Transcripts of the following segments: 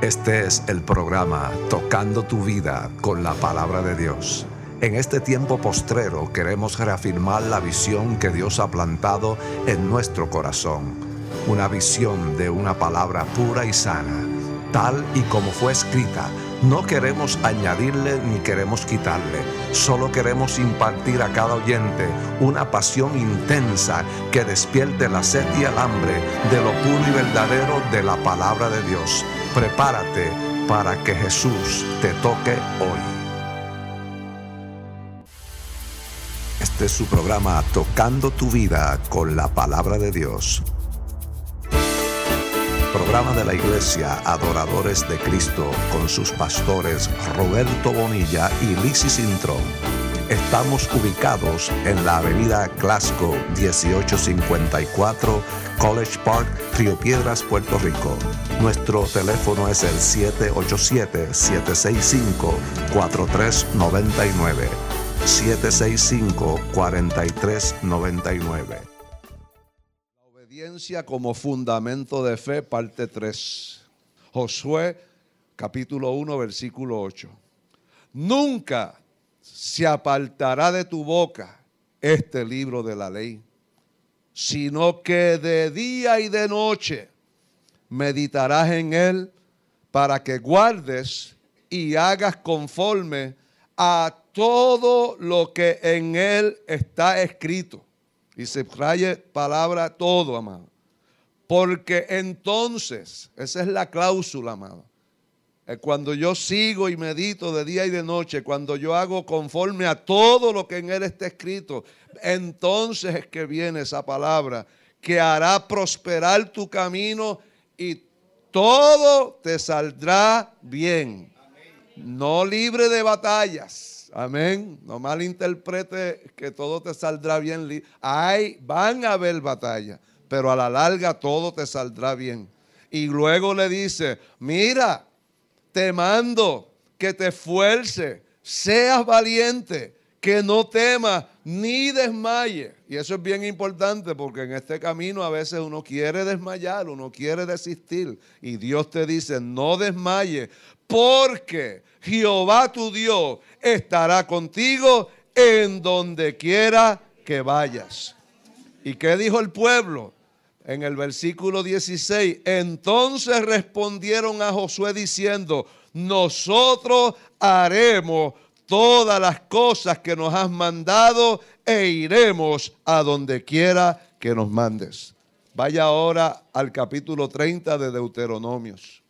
Este es el programa Tocando tu Vida con la Palabra de Dios. En este tiempo postrero queremos reafirmar la visión que Dios ha plantado en nuestro corazón. Una visión de una palabra pura y sana, tal y como fue escrita. No queremos añadirle ni queremos quitarle. Solo queremos impartir a cada oyente una pasión intensa que despierte la sed y el hambre de lo puro y verdadero de la palabra de Dios. Prepárate para que Jesús te toque hoy. Este es su programa Tocando tu Vida con la Palabra de Dios. Programa de la Iglesia Adoradores de Cristo con sus pastores Roberto Bonilla y Lizzy Cintrón. Estamos ubicados en la avenida Glasgow 1854, College Park, Río Piedras, Puerto Rico. Nuestro teléfono es el 787-765-4399. 765-4399. La obediencia como fundamento de fe, parte 3. Josué, capítulo 1, versículo 8. Nunca se apartará de tu boca este libro de la ley, sino que de día y de noche meditarás en él para que guardes y hagas conforme a todo lo que en él está escrito. Y se subraye palabra todo, amado. Porque entonces, esa es la cláusula, amado. Cuando yo sigo y medito de día y de noche, cuando yo hago conforme a todo lo que en él está escrito, entonces es que viene esa palabra que hará prosperar tu camino y todo te saldrá bien. No libre de batallas. Amén. No malinterprete que todo te saldrá bien. Van a haber batallas, pero a la larga todo te saldrá bien. Y luego le dice, mira, te mando que te esfuerces, seas valiente, que no temas ni desmayes. Y eso es bien importante porque en este camino a veces uno quiere desmayar, uno quiere desistir. Y Dios te dice, no desmayes, porque Jehová tu Dios estará contigo en donde quiera que vayas. ¿Y qué dijo el pueblo? En el versículo 16, entonces respondieron a Josué diciendo, nosotros haremos todas las cosas que nos has mandado e iremos a donde quiera que nos mandes. Vaya ahora al capítulo 30 de Deuteronomios.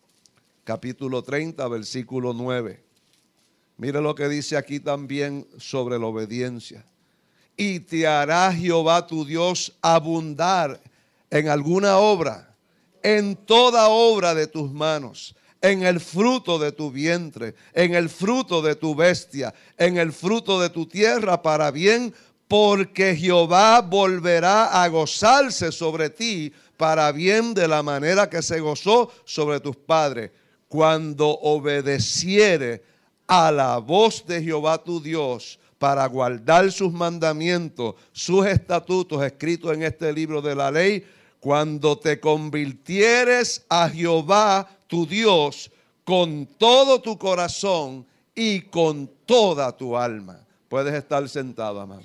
Capítulo 30, versículo 9. Mire lo que dice aquí también sobre la obediencia. Y te hará Jehová tu Dios abundar en alguna obra, en toda obra de tus manos, en el fruto de tu vientre, en el fruto de tu bestia, en el fruto de tu tierra para bien, porque Jehová volverá a gozarse sobre ti para bien de la manera que se gozó sobre tus padres, cuando obedeciere a la voz de Jehová tu Dios para guardar sus mandamientos, sus estatutos escritos en este libro de la ley, cuando te convirtieres a Jehová tu Dios con todo tu corazón y con toda tu alma. Puedes estar sentado, amado.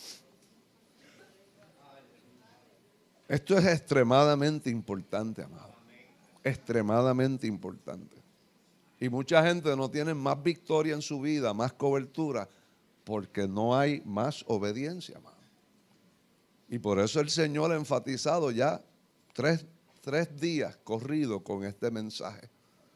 Esto es extremadamente importante, amado. Extremadamente importante. Y mucha gente no tiene más victoria en su vida, más cobertura, porque no hay más obediencia, amado. Y por eso el Señor ha enfatizado ya tres días corridos con este mensaje.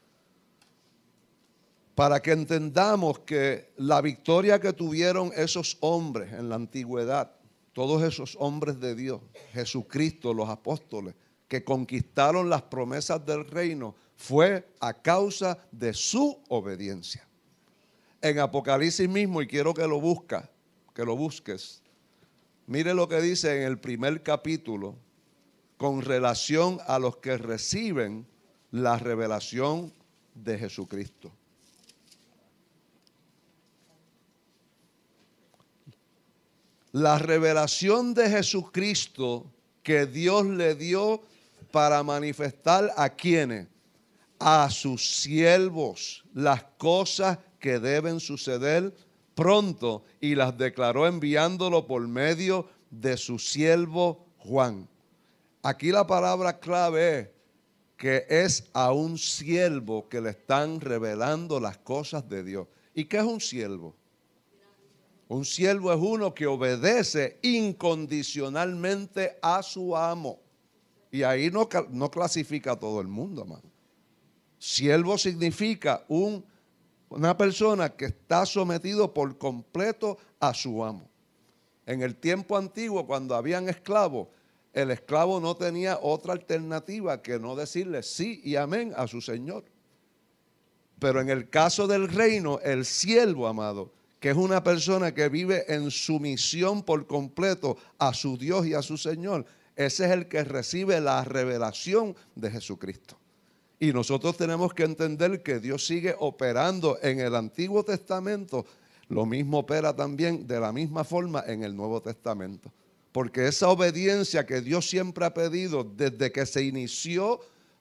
Para que entendamos que la victoria que tuvieron esos hombres en la antigüedad, todos esos hombres de Dios, Jesucristo, los apóstoles, que conquistaron las promesas del reino, fue a causa de su obediencia. En Apocalipsis mismo, y quiero que lo busques, mire lo que dice en el primer capítulo con relación a los que reciben la revelación de Jesucristo. La revelación de Jesucristo que Dios le dio para manifestar a quienes, a sus siervos las cosas que deben suceder pronto y las declaró enviándolo por medio de su siervo Juan. Aquí la palabra clave es que es a un siervo que le están revelando las cosas de Dios. ¿Y qué es un siervo? Un siervo es uno que obedece incondicionalmente a su amo. Y ahí no clasifica a todo el mundo, amado. Siervo significa una persona que está sometido por completo a su amo. En el tiempo antiguo, cuando habían esclavos, el esclavo no tenía otra alternativa que no decirle sí y amén a su señor. Pero en el caso del reino, el siervo, amado, que es una persona que vive en sumisión por completo a su Dios y a su Señor, ese es el que recibe la revelación de Jesucristo. Y nosotros tenemos que entender que Dios sigue operando en el Antiguo Testamento, lo mismo opera también de la misma forma en el Nuevo Testamento. Porque esa obediencia que Dios siempre ha pedido desde que se inició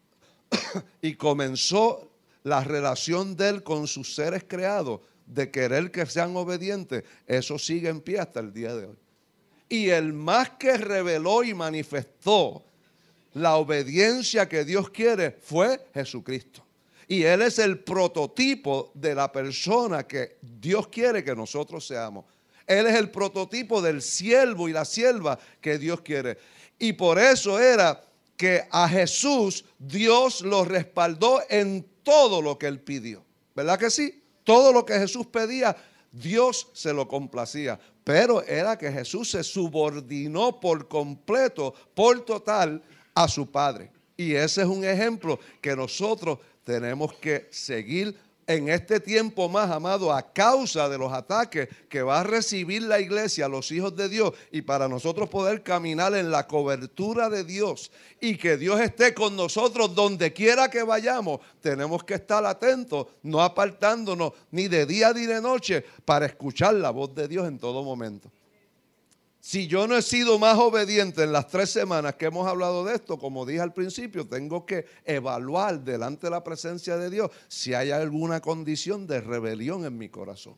y comenzó la relación de Él con sus seres creados, de querer que sean obedientes, eso sigue en pie hasta el día de hoy. Y el más que reveló y manifestó la obediencia que Dios quiere fue Jesucristo. Y Él es el prototipo de la persona que Dios quiere que nosotros seamos. Él es el prototipo del siervo y la sierva que Dios quiere. Y por eso era que a Jesús Dios lo respaldó en todo lo que Él pidió. ¿Verdad que sí? Todo lo que Jesús pedía, Dios se lo complacía. Pero era que Jesús se subordinó por completo, por total, a su Padre. Y ese es un ejemplo que nosotros tenemos que seguir en este tiempo más, amado, a causa de los ataques que va a recibir la iglesia, los hijos de Dios, y para nosotros poder caminar en la cobertura de Dios y que Dios esté con nosotros donde quiera que vayamos, tenemos que estar atentos, no apartándonos ni de día ni de noche para escuchar la voz de Dios en todo momento. Si yo no he sido más obediente en las 3 semanas que hemos hablado de esto, como dije al principio, tengo que evaluar delante de la presencia de Dios si hay alguna condición de rebelión en mi corazón.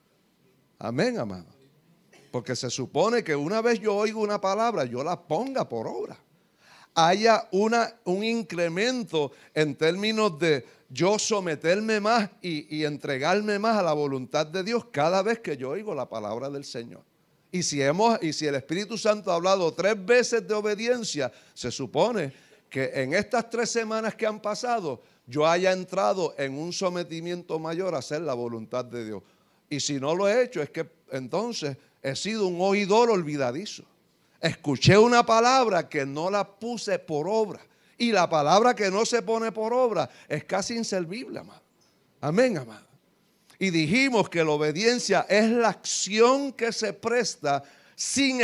Amén, amado. Porque se supone que una vez yo oigo una palabra, yo la ponga por obra. Haya un incremento en términos de yo someterme más y entregarme más a la voluntad de Dios cada vez que yo oigo la palabra del Señor. Y si el Espíritu Santo ha hablado 3 veces de obediencia, se supone que en estas 3 semanas que han pasado, yo haya entrado en un sometimiento mayor a hacer la voluntad de Dios. Y si no lo he hecho, es que entonces he sido un oidor olvidadizo. Escuché una palabra que no la puse por obra. Y la palabra que no se pone por obra es casi inservible, amado. Amén, amado. Y dijimos que la obediencia es la acción que se presta sin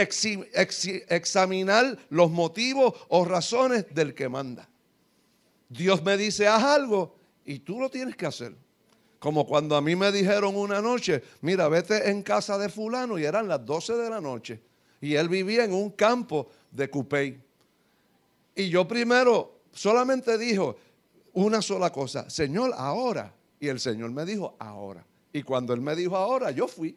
examinar los motivos o razones del que manda. Dios me dice, haz algo y tú lo tienes que hacer. Como cuando a mí me dijeron una noche, mira, vete en casa de fulano y eran las 12 de la noche. Y él vivía en un campo de Cupey. Y yo primero solamente dijo una sola cosa, Señor, ahora. Y el Señor me dijo, ahora. Y cuando Él me dijo ahora, yo fui.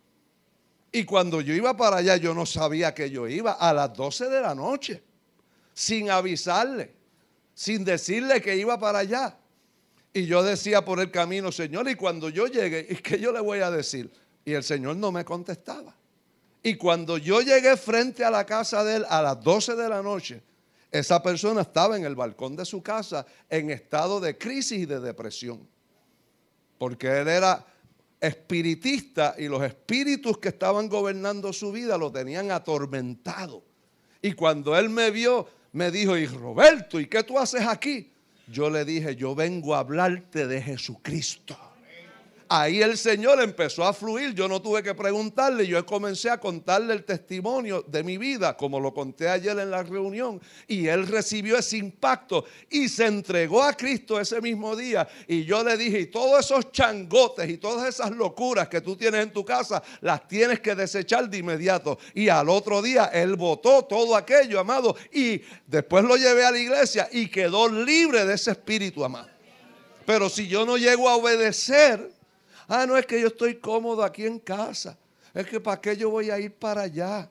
Y cuando yo iba para allá, yo no sabía que yo iba a las 12 de la noche. Sin avisarle, sin decirle que iba para allá. Y yo decía por el camino, Señor, y cuando yo llegue, ¿y qué yo le voy a decir? Y el Señor no me contestaba. Y cuando yo llegué frente a la casa de Él a las 12 de la noche, esa persona estaba en el balcón de su casa en estado de crisis y de depresión. Porque él era espiritista y los espíritus que estaban gobernando su vida lo tenían atormentado. Y cuando él me vio, me dijo, y Roberto, ¿y qué tú haces aquí? Yo le dije, yo vengo a hablarte de Jesucristo. Ahí el Señor empezó a fluir, yo no tuve que preguntarle, yo comencé a contarle el testimonio de mi vida, como lo conté ayer en la reunión, y él recibió ese impacto y se entregó a Cristo ese mismo día. Y yo le dije, y todos esos changotes y todas esas locuras que tú tienes en tu casa, las tienes que desechar de inmediato. Y al otro día él botó todo aquello, amado, y después lo llevé a la iglesia y quedó libre de ese espíritu, amado. Pero si yo no llego a obedecer, no es que yo estoy cómodo aquí en casa. Es que ¿para qué yo voy a ir para allá?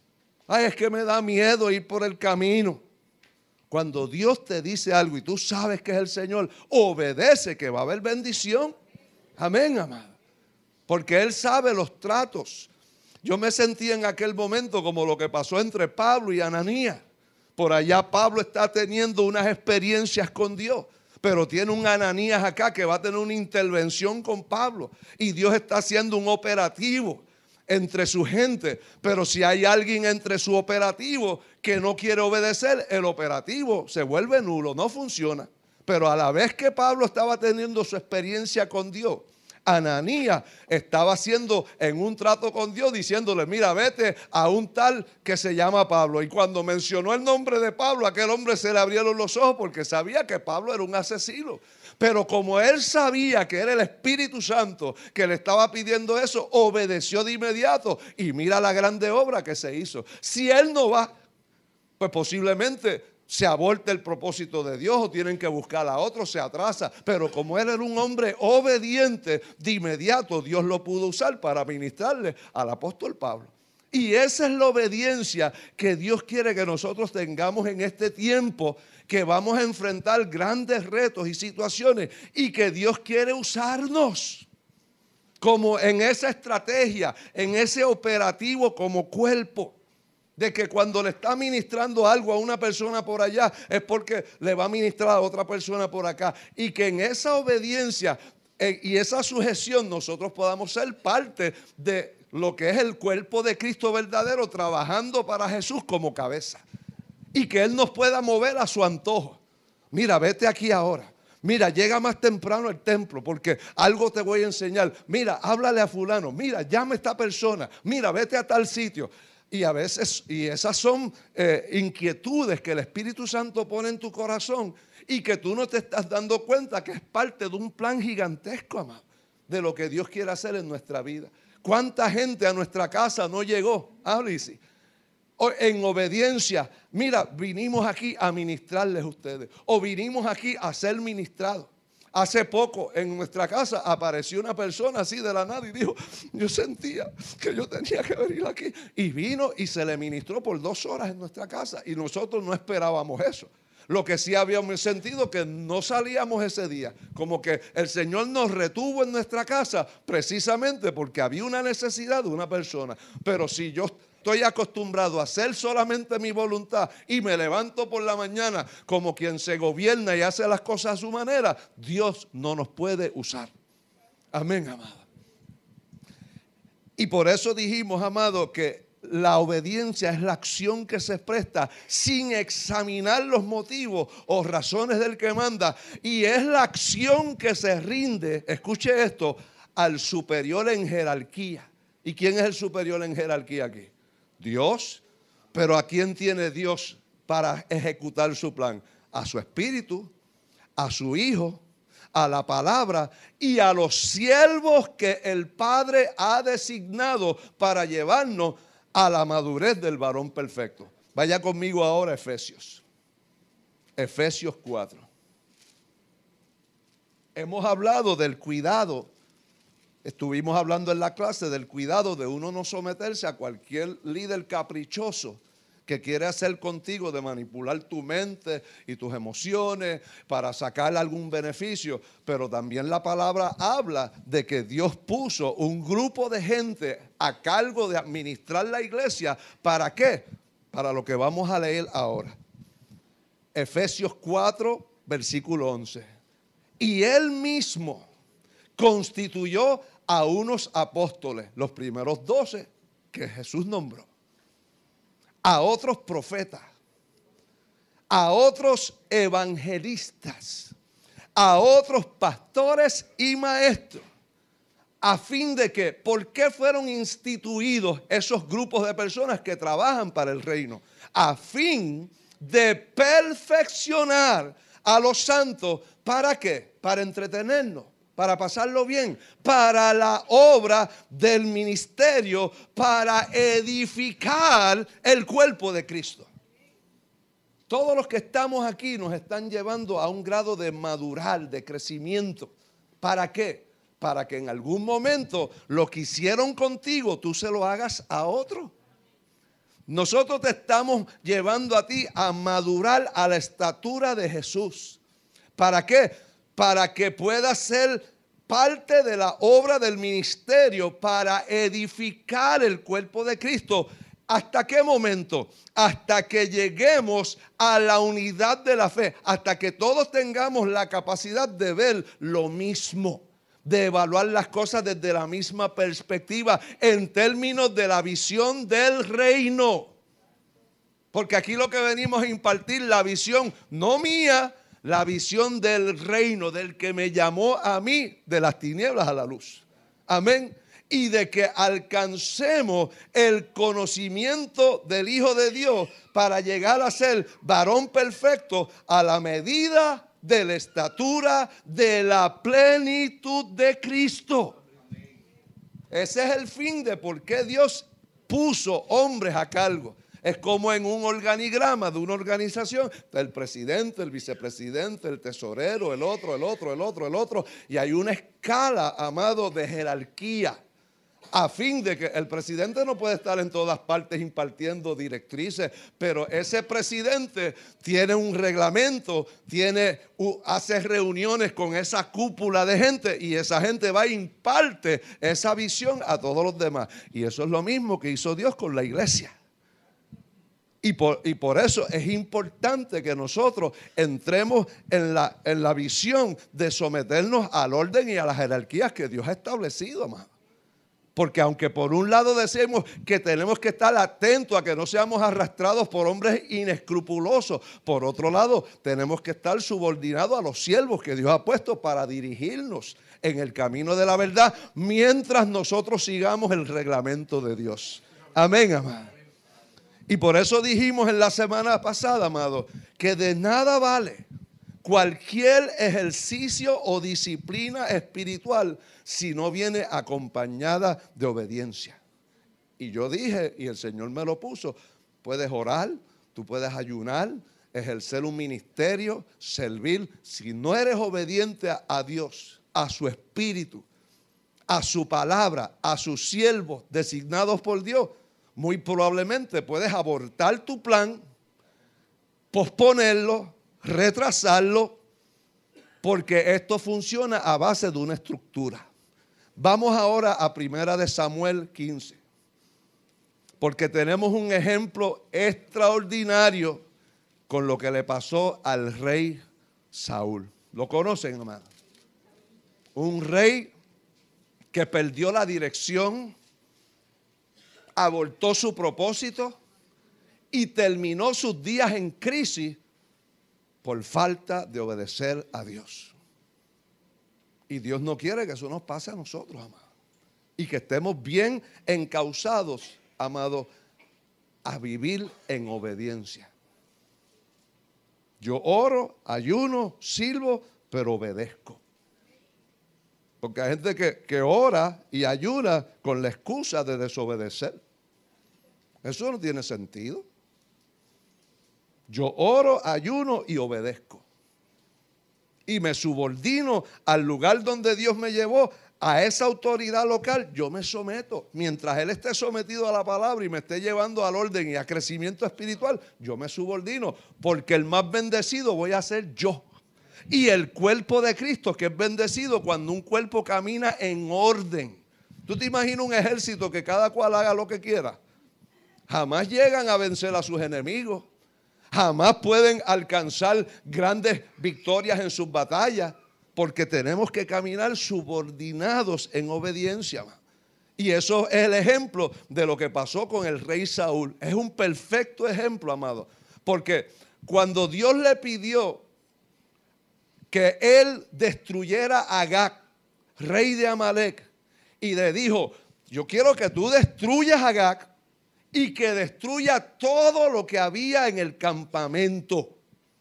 Es que me da miedo ir por el camino. Cuando Dios te dice algo y tú sabes que es el Señor, obedece, que va a haber bendición. Amén, amado. Porque Él sabe los tratos. Yo me sentí en aquel momento como lo que pasó entre Pablo y Ananías. Por allá Pablo está teniendo unas experiencias con Dios, pero tiene un Ananías acá que va a tener una intervención con Pablo. Y Dios está haciendo un operativo entre su gente. Pero si hay alguien entre su operativo que no quiere obedecer, el operativo se vuelve nulo, no funciona. Pero a la vez que Pablo estaba teniendo su experiencia con Dios, Ananías estaba haciendo en un trato con Dios, diciéndole: mira, vete a un tal que se llama Pablo. Y cuando mencionó el nombre de Pablo, a aquel hombre se le abrieron los ojos, porque sabía que Pablo era un asesino. Pero como él sabía que era el Espíritu Santo que le estaba pidiendo eso, obedeció de inmediato. Y mira la grande obra que se hizo. Si él no va, pues posiblemente se aborta el propósito de Dios, o tienen que buscar a otro, se atrasa. Pero como él era un hombre obediente, de inmediato Dios lo pudo usar para ministrarle al apóstol Pablo. Y esa es la obediencia que Dios quiere que nosotros tengamos en este tiempo, que vamos a enfrentar grandes retos y situaciones, y que Dios quiere usarnos como en esa estrategia, en ese operativo como cuerpo. De que cuando le está ministrando algo a una persona por allá, es porque le va a ministrar a otra persona por acá. Y que en esa obediencia y esa sujeción nosotros podamos ser parte de lo que es el cuerpo de Cristo verdadero, trabajando para Jesús como cabeza. Y que Él nos pueda mover a su antojo. Mira, vete aquí ahora. Mira, llega más temprano al templo porque algo te voy a enseñar. Mira, háblale a fulano. Mira, llama a esta persona. Mira, vete a tal sitio. Y a veces, y esas son inquietudes que el Espíritu Santo pone en tu corazón y que tú no te estás dando cuenta que es parte de un plan gigantesco, amado, de lo que Dios quiere hacer en nuestra vida. ¿Cuánta gente a nuestra casa no llegó? Alice, en obediencia. Mira, vinimos aquí a ministrarles a ustedes, o vinimos aquí a ser ministrados. Hace poco en nuestra casa apareció una persona así de la nada y dijo: yo sentía que yo tenía que venir aquí. Y vino y se le ministró por 2 horas en nuestra casa. Y nosotros no esperábamos eso. Lo que sí habíamos sentido que no salíamos ese día. Como que el Señor nos retuvo en nuestra casa precisamente porque había una necesidad de una persona. Pero si yo estoy acostumbrado a hacer solamente mi voluntad y me levanto por la mañana como quien se gobierna y hace las cosas a su manera, Dios no nos puede usar. Amén, amado. Y por eso dijimos, amado, que la obediencia es la acción que se presta sin examinar los motivos o razones del que manda. Y es la acción que se rinde, escuche esto, al superior en jerarquía. ¿Y quién es el superior en jerarquía aquí? Dios. Pero ¿a quién tiene Dios para ejecutar su plan? A su Espíritu, a su Hijo, a la palabra y a los siervos que el Padre ha designado para llevarnos a la madurez del varón perfecto. Vaya conmigo ahora a Efesios. Efesios 4. Hemos hablado del cuidado. Estuvimos hablando en la clase del cuidado de uno no someterse a cualquier líder caprichoso que quiere hacer contigo, de manipular tu mente y tus emociones para sacar algún beneficio. Pero también la palabra habla de que Dios puso un grupo de gente a cargo de administrar la iglesia. ¿Para qué? Para lo que vamos a leer ahora. Efesios 4, versículo 11. Y Él mismo constituyó a unos apóstoles, los primeros 12 que Jesús nombró, a otros profetas, a otros evangelistas, a otros pastores y maestros, a fin de que, ¿por qué fueron instituidos esos grupos de personas que trabajan para el reino? A fin de perfeccionar a los santos. ¿Para qué? Para entretenernos, para pasarlo bien, para la obra del ministerio, para edificar el cuerpo de Cristo. Todos los que estamos aquí nos están llevando a un grado de madurar, de crecimiento. ¿Para qué? Para que en algún momento lo que hicieron contigo, tú se lo hagas a otro. Nosotros te estamos llevando a ti a madurar a la estatura de Jesús. ¿Para qué? Para que puedas ser parte de la obra del ministerio para edificar el cuerpo de Cristo. ¿Hasta qué momento? Hasta que lleguemos a la unidad de la fe, hasta que todos tengamos la capacidad de ver lo mismo, de evaluar las cosas desde la misma perspectiva en términos de la visión del reino. Porque aquí lo que venimos a impartir, la visión no mía, la visión del reino, del que me llamó a mí de las tinieblas a la luz. Amén. Y de que alcancemos el conocimiento del Hijo de Dios para llegar a ser varón perfecto a la medida de la estatura de la plenitud de Cristo. Ese es el fin de por qué Dios puso hombres a cargo. Es como en un organigrama de una organización, el presidente, el vicepresidente, el tesorero, el otro. Y hay una escala, amado, de jerarquía. A fin de que el presidente no puede estar en todas partes impartiendo directrices, pero ese presidente tiene un reglamento, hace reuniones con esa cúpula de gente y esa gente va e imparte esa visión a todos los demás. Y eso es lo mismo que hizo Dios con la iglesia. Y por eso es importante que nosotros entremos en la visión de someternos al orden y a las jerarquías que Dios ha establecido, amado. Porque aunque por un lado decimos que tenemos que estar atentos a que no seamos arrastrados por hombres inescrupulosos, por otro lado tenemos que estar subordinados a los siervos que Dios ha puesto para dirigirnos en el camino de la verdad mientras nosotros sigamos el reglamento de Dios. Amén, amado. Y por eso dijimos en la semana pasada, amado, que de nada vale cualquier ejercicio o disciplina espiritual si no viene acompañada de obediencia. Y yo dije, y el Señor me lo puso, puedes orar, tú puedes ayunar, ejercer un ministerio, servir. Si no eres obediente a Dios, a su Espíritu, a su palabra, a sus siervos designados por Dios, muy probablemente puedes abortar tu plan, posponerlo, retrasarlo, porque esto funciona a base de una estructura. Vamos ahora a 1 Samuel 15, porque tenemos un ejemplo extraordinario con lo que le pasó al rey Saúl. ¿Lo conocen, hermano? Un rey que perdió la dirección, abortó su propósito y terminó sus días en crisis por falta de obedecer a Dios. Y Dios no quiere que eso nos pase a nosotros, amados. Y que estemos bien encausados, amados, a vivir en obediencia. Yo oro, ayuno, sirvo, pero obedezco. Porque hay gente que ora y ayuna con la excusa de desobedecer. Eso no tiene sentido. Yo oro, ayuno y obedezco. Y me subordino al lugar donde Dios me llevó, a esa autoridad local, yo me someto. Mientras Él esté sometido a la palabra y me esté llevando al orden y a crecimiento espiritual, yo me subordino. Porque el más bendecido voy a ser yo. Y el cuerpo de Cristo, que es bendecido cuando un cuerpo camina en orden. ¿Tú te imaginas un ejército que cada cual haga lo que quiera? Jamás llegan a vencer a sus enemigos. Jamás pueden alcanzar grandes victorias en sus batallas. Porque tenemos que caminar subordinados en obediencia. Y eso es el ejemplo de lo que pasó con el rey Saúl. Es un perfecto ejemplo, amado. Porque cuando Dios le pidió que él destruyera a Agag, rey de Amalek, y le dijo, yo quiero que tú destruyas a Agag y que destruya todo lo que había en el campamento.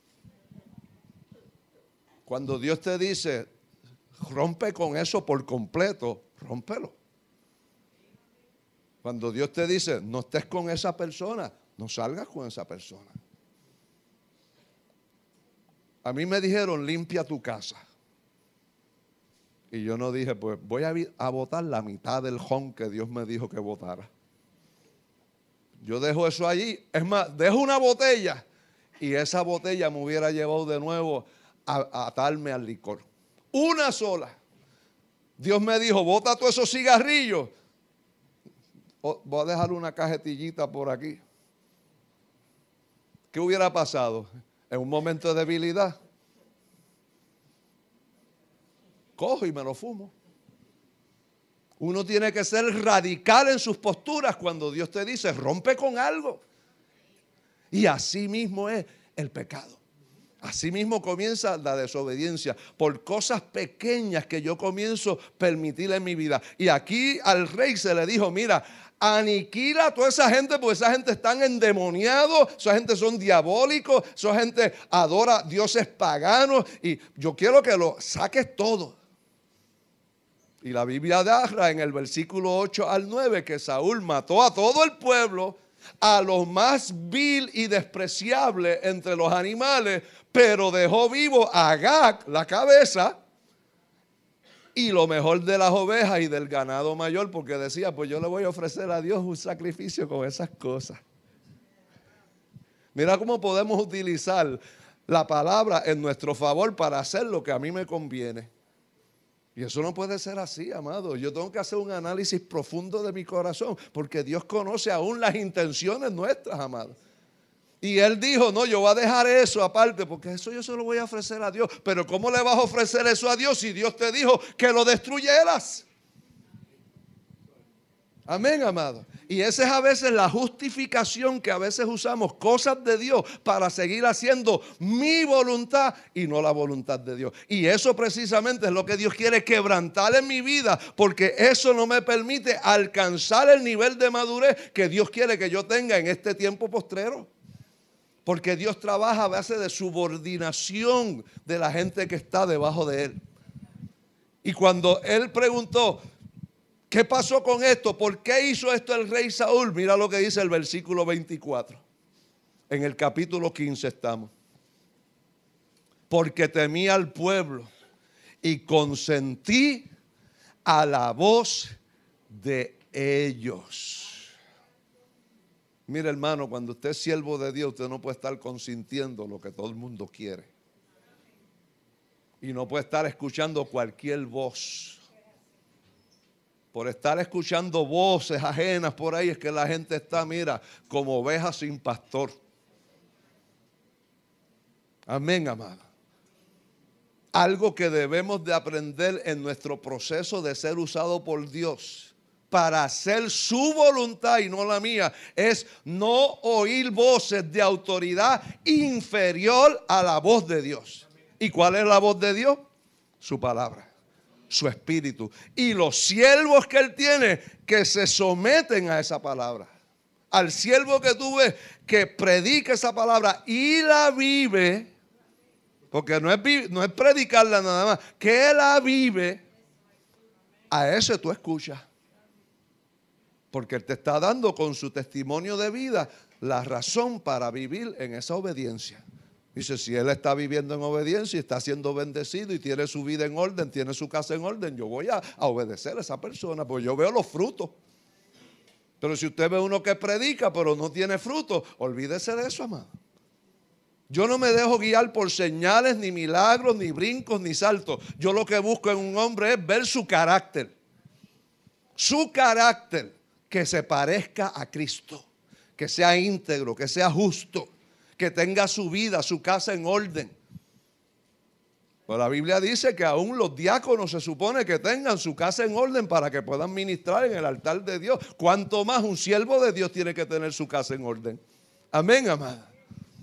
Cuando Dios te dice, rompe con eso por completo, rómpelo. Cuando Dios te dice, no estés con esa persona, no salgas con esa persona. A mí me dijeron, limpia tu casa. Y yo no dije, pues voy a botar la mitad del jón que Dios me dijo que botara. Yo dejo eso allí. Es más, dejo una botella y esa botella me hubiera llevado de nuevo a atarme al licor. Una sola. Dios me dijo, bota todos esos cigarrillos. Voy a dejar una cajetillita por aquí. ¿Qué hubiera pasado? En un momento de debilidad, cojo y me lo fumo. Uno tiene que ser radical en sus posturas cuando Dios te dice, rompe con algo. Y así mismo es el pecado. Así mismo comienza la desobediencia por cosas pequeñas que yo comienzo a permitir en mi vida. Y aquí al rey se le dijo, mira, aniquila a toda esa gente porque esa gente están endemoniados, esa gente son diabólicos, esa gente adora dioses paganos y yo quiero que lo saques todo. Y la Biblia narra en el versículo 8 al 9 que Saúl mató a todo el pueblo, a los más vil y despreciables entre los animales, pero dejó vivo a Agag, la cabeza, y lo mejor de las ovejas y del ganado mayor, porque decía, pues yo le voy a ofrecer a Dios un sacrificio con esas cosas. Mira cómo podemos utilizar la palabra en nuestro favor para hacer lo que a mí me conviene. Y eso no puede ser así, amado. Yo tengo que hacer un análisis profundo de mi corazón, porque Dios conoce aún las intenciones nuestras, amado. Y él dijo, no, yo voy a dejar eso aparte, porque eso yo se lo voy a ofrecer a Dios. Pero ¿cómo le vas a ofrecer eso a Dios si Dios te dijo que lo destruyeras? Amén, amado. Y esa es a veces la justificación que a veces usamos, cosas de Dios, para seguir haciendo mi voluntad y no la voluntad de Dios. Y eso precisamente es lo que Dios quiere quebrantar en mi vida, porque eso no me permite alcanzar el nivel de madurez que Dios quiere que yo tenga en este tiempo postrero. Porque Dios trabaja a base de subordinación de la gente que está debajo de Él. Y cuando Él preguntó, ¿qué pasó con esto? ¿Por qué hizo esto el rey Saúl? Mira lo que dice el versículo 24. En el capítulo 15 estamos. Porque temí al pueblo y consentí a la voz de ellos. Mira, hermano, cuando usted es siervo de Dios, usted no puede estar consintiendo lo que todo el mundo quiere. Y no puede estar escuchando cualquier voz. Por estar escuchando voces ajenas por ahí es que la gente está, mira, como ovejas sin pastor. Amén, amado. Algo que debemos de aprender en nuestro proceso de ser usado por Dios para hacer su voluntad y no la mía, es no oír voces de autoridad inferior a la voz de Dios. ¿Y cuál es la voz de Dios? Su palabra, su espíritu. Y los siervos que Él tiene que se someten a esa palabra. Al siervo que tú ves que predica esa palabra y la vive, porque no es predicarla nada más, que la vive, a ese tú escuchas. Porque Él te está dando con su testimonio de vida la razón para vivir en esa obediencia. Dice, si Él está viviendo en obediencia y está siendo bendecido y tiene su vida en orden, tiene su casa en orden, yo voy a obedecer a esa persona, porque yo veo los frutos. Pero si usted ve uno que predica pero no tiene frutos, olvídese de eso, amado. Yo no me dejo guiar por señales, ni milagros, ni brincos, ni saltos. Yo lo que busco en un hombre es ver su carácter. Su carácter. Que se parezca a Cristo, que sea íntegro, que sea justo, que tenga su vida, su casa en orden. Pero la Biblia dice que aún los diáconos se supone que tengan su casa en orden para que puedan ministrar en el altar de Dios. Cuanto más un siervo de Dios tiene que tener su casa en orden. Amén, amada.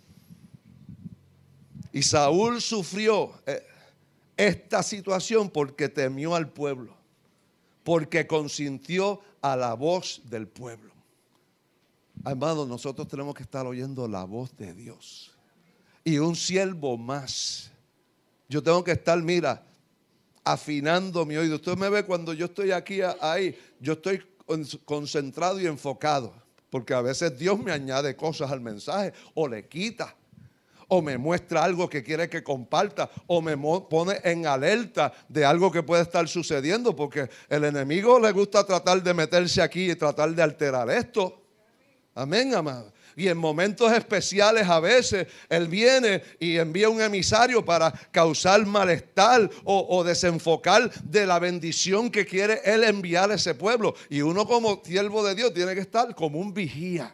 Y Saúl sufrió esta situación porque temió al pueblo, porque consintió a la voz del pueblo. Amados, nosotros tenemos que estar oyendo la voz de Dios. Y un siervo más. Yo tengo que estar, mira, afinando mi oído. Usted me ve cuando yo estoy aquí, ahí, yo estoy concentrado y enfocado. Porque a veces Dios me añade cosas al mensaje o le quita. o me muestra algo que quiere que comparta, o me pone en alerta de algo que puede estar sucediendo, porque el enemigo le gusta tratar de meterse aquí y tratar de alterar esto. Amén, amado. Y en momentos especiales a veces Él viene y envía un emisario para causar malestar o desenfocar de la bendición que quiere Él enviar a ese pueblo. Y uno como siervo de Dios tiene que estar como un vigía.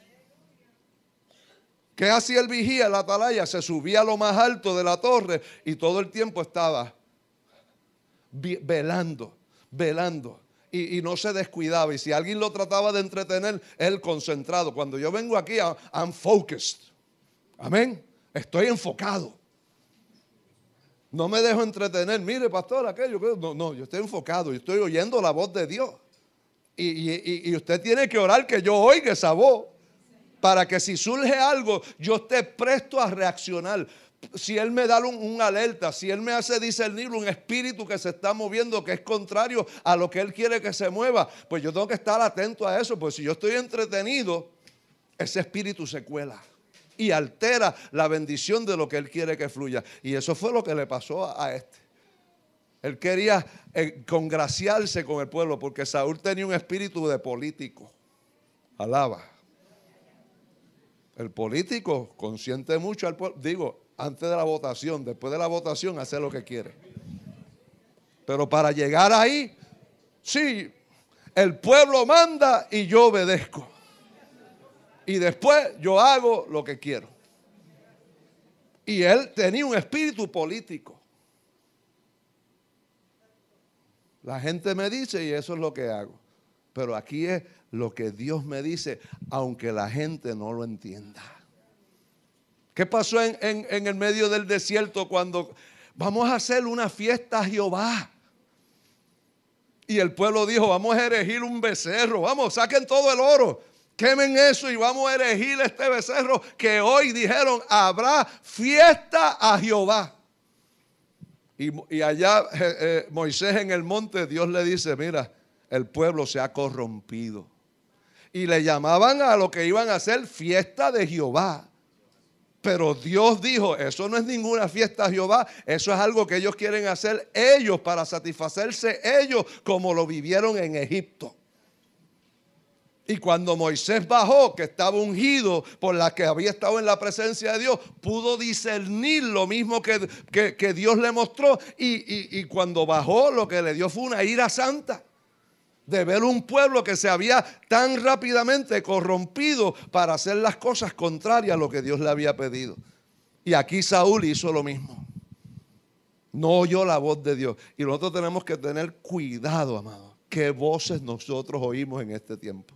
¿Qué hacía el vigía en la atalaya? Se subía a lo más alto de la torre y todo el tiempo estaba velando. Y no se descuidaba. Y si alguien lo trataba de entretener, él concentrado. Cuando yo vengo aquí, I'm focused. Amén. Estoy enfocado. No me dejo entretener. Mire, pastor, aquello. No, yo estoy enfocado. Yo estoy oyendo la voz de Dios. Y usted tiene que orar que yo oiga esa voz. Para que si surge algo, yo esté presto a reaccionar. Si Él me da un alerta, si Él me hace discernir un espíritu que se está moviendo, que es contrario a lo que Él quiere que se mueva, pues yo tengo que estar atento a eso, pues si yo estoy entretenido, ese espíritu se cuela y altera la bendición de lo que Él quiere que fluya. Y eso fue lo que le pasó a este. Él quería congraciarse con el pueblo, porque Saúl tenía un espíritu de político. Alaba. El político consiente mucho al pueblo. Digo, antes de la votación, después de la votación hace lo que quiere. Pero para llegar ahí, sí, el pueblo manda y yo obedezco. Y después yo hago lo que quiero. Y él tenía un espíritu político. La gente me dice y eso es lo que hago. Pero aquí es lo que Dios me dice, aunque la gente no lo entienda. ¿Qué pasó en el medio del desierto cuando vamos a hacer una fiesta a Jehová? Y el pueblo dijo, vamos a erigir un becerro, vamos, saquen todo el oro, quemen eso y vamos a erigir este becerro que hoy dijeron, habrá fiesta a Jehová. Y allá Moisés en el monte, Dios le dice, mira, el pueblo se ha corrompido. Y le llamaban a lo que iban a hacer fiesta de Jehová. Pero Dios dijo, eso no es ninguna fiesta a Jehová, eso es algo que ellos quieren hacer ellos para satisfacerse ellos como lo vivieron en Egipto. Y cuando Moisés bajó, que estaba ungido por la que había estado en la presencia de Dios, pudo discernir lo mismo que Dios le mostró. Y cuando bajó, lo que le dio fue una ira santa. De ver un pueblo que se había tan rápidamente corrompido para hacer las cosas contrarias a lo que Dios le había pedido. Y aquí Saúl hizo lo mismo. No oyó la voz de Dios. Y nosotros tenemos que tener cuidado, amado. ¿Qué voces nosotros oímos en este tiempo?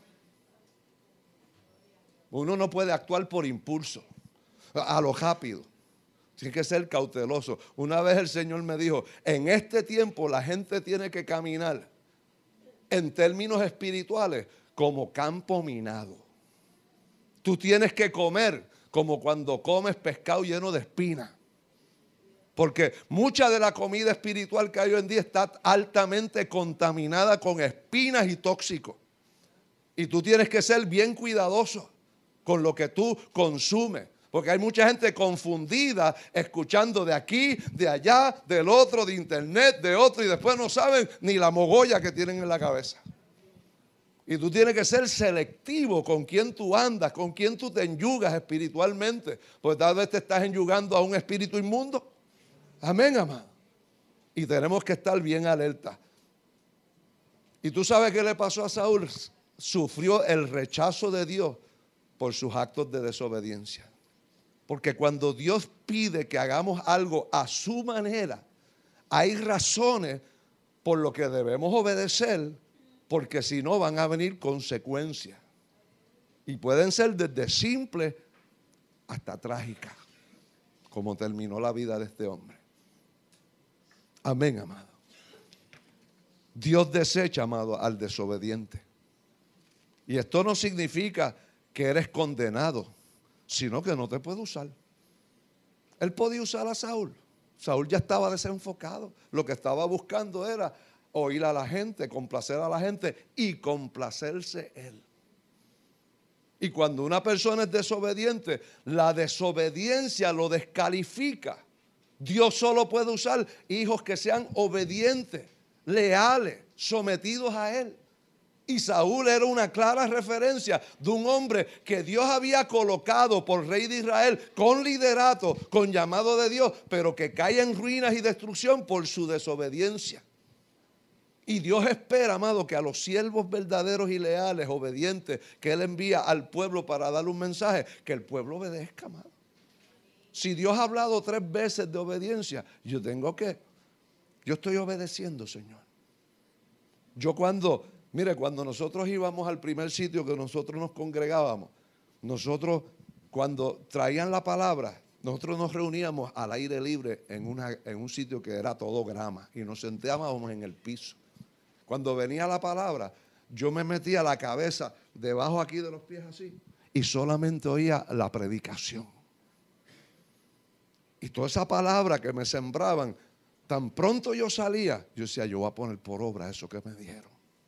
Uno no puede actuar por impulso, a lo rápido. Tiene que ser cauteloso. Una vez el Señor me dijo, en este tiempo la gente tiene que caminar en términos espirituales como campo minado. Tú tienes que comer como cuando comes pescado lleno de espinas. Porque mucha de la comida espiritual que hay hoy en día está altamente contaminada con espinas y tóxicos. Y tú tienes que ser bien cuidadoso con lo que tú consumes. Porque hay mucha gente confundida escuchando de aquí, de allá, del otro, de internet, de otro, y después no saben ni la mogolla que tienen en la cabeza. Y tú tienes que ser selectivo con quién tú andas, con quién tú te enyugas espiritualmente. Porque tal vez te estás enyugando a un espíritu inmundo. Amén, amado. Y tenemos que estar bien alerta. Y tú sabes qué le pasó a Saúl. Sufrió el rechazo de Dios por sus actos de desobediencia. Porque cuando Dios pide que hagamos algo a su manera, hay razones por lo que debemos obedecer, porque si no van a venir consecuencias. Y pueden ser desde simples hasta trágicas, como terminó la vida de este hombre. Amén, amado. Dios desecha, amado, al desobediente. Y esto no significa que eres condenado, sino que no te puede usar. Él podía usar a Saúl. Saúl ya estaba desenfocado. Lo que estaba buscando era oír a la gente, complacer a la gente y complacerse él. Y cuando una persona es desobediente, la desobediencia lo descalifica. Dios solo puede usar hijos que sean obedientes, leales, sometidos a Él. Y Saúl era una clara referencia de un hombre que Dios había colocado por rey de Israel con liderato, con llamado de Dios, pero que cae en ruinas y destrucción por su desobediencia. Y Dios espera, amado, que a los siervos verdaderos y leales, obedientes, que Él envía al pueblo para darle un mensaje, que el pueblo obedezca, amado. Si Dios ha hablado 3 veces de obediencia, yo estoy obedeciendo, Señor. Cuando nosotros íbamos al primer sitio que nosotros nos congregábamos, nosotros cuando traían la palabra, nosotros nos reuníamos al aire libre en un sitio que era todo grama y nos sentábamos en el piso. Cuando venía la palabra, yo me metía la cabeza debajo aquí de los pies así y solamente oía la predicación. Y toda esa palabra que me sembraban, tan pronto yo salía, yo decía, yo voy a poner por obra eso que me dieron.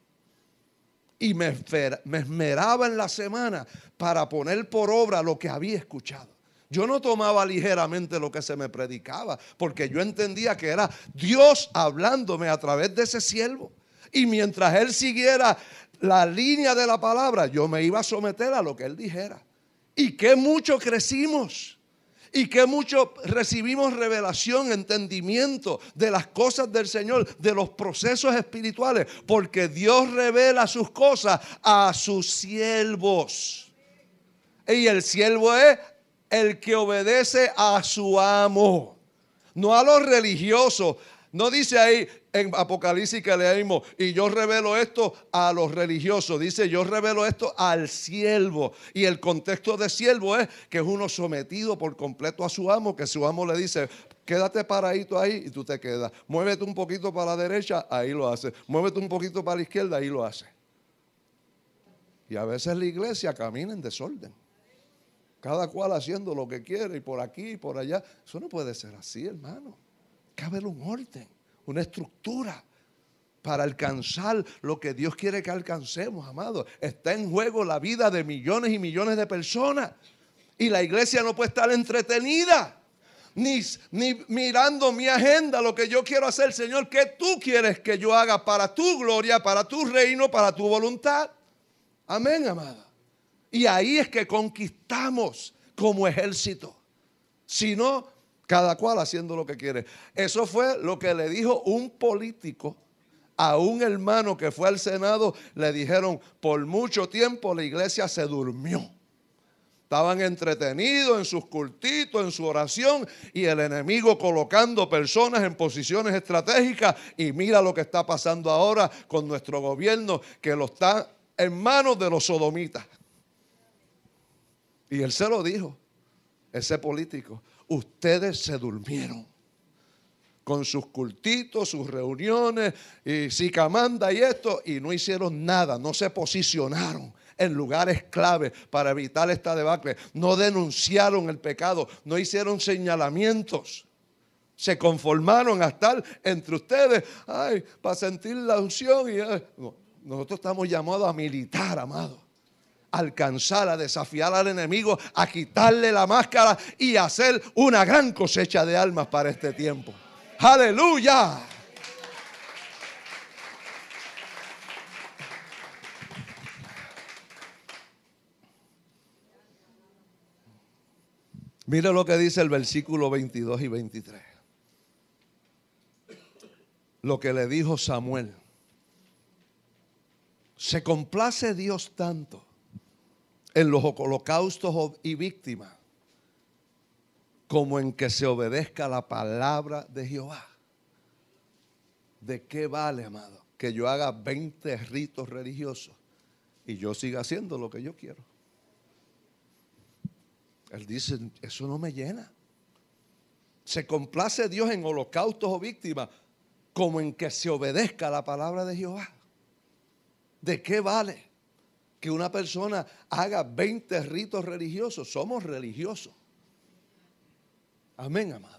Y me esmeraba en la semana para poner por obra lo que había escuchado. Yo no tomaba ligeramente lo que se me predicaba, porque yo entendía que era Dios hablándome a través de ese siervo. Y mientras él siguiera la línea de la palabra, yo me iba a someter a lo que él dijera. Y qué mucho crecimos. Y que mucho recibimos revelación, entendimiento de las cosas del Señor, de los procesos espirituales, porque Dios revela sus cosas a sus siervos. Y el siervo es el que obedece a su amo, no a los religiosos. No dice ahí en Apocalipsis que leímos, y yo revelo esto a los religiosos. Dice, yo revelo esto al siervo. Y el contexto de siervo es que es uno sometido por completo a su amo, que su amo le dice, quédate paradito ahí y tú te quedas. Muévete un poquito para la derecha, ahí lo hace. Muévete un poquito para la izquierda, ahí lo hace. Y a veces la iglesia camina en desorden. Cada cual haciendo lo que quiere y por aquí y por allá. Eso no puede ser así, hermano. Cabe un orden, una estructura para alcanzar lo que Dios quiere que alcancemos, amado. Está en juego la vida de millones y millones de personas. Y la iglesia no puede estar entretenida, ni mirando mi agenda, lo que yo quiero hacer. Señor, ¿qué tú quieres que yo haga para tu gloria, para tu reino, para tu voluntad? Amén, amada. Y ahí es que conquistamos como ejército. Si no, cada cual haciendo lo que quiere. Eso fue lo que le dijo un político a un hermano que fue al Senado. Le dijeron, por mucho tiempo la iglesia se durmió. Estaban entretenidos en sus cultitos, en su oración, y el enemigo colocando personas en posiciones estratégicas. Y mira lo que está pasando ahora con nuestro gobierno, que lo está en manos de los sodomitas. Y él se lo dijo, ese político. Ustedes se durmieron con sus cultitos, sus reuniones, y sicamanda y esto, y no hicieron nada, no se posicionaron en lugares clave para evitar esta debacle, no denunciaron el pecado, no hicieron señalamientos, se conformaron a estar entre ustedes, para sentir la unción. No, nosotros estamos llamados a militar, amados. Alcanzar, a desafiar al enemigo, a quitarle la máscara y hacer una gran cosecha de almas para este tiempo. ¡Aleluya! Mire lo que dice el versículo 22 y 23. Lo que le dijo Samuel. Se complace Dios tanto en los holocaustos y víctimas como en que se obedezca la palabra de Jehová. ¿De qué vale, amado, que yo haga 20 ritos religiosos y yo siga haciendo lo que yo quiero? Él dice, eso no me llena. Se complace Dios en holocaustos o víctimas como en que se obedezca la palabra de Jehová. ¿De qué vale que una persona haga 20 ritos religiosos? Somos religiosos. Amén, amado.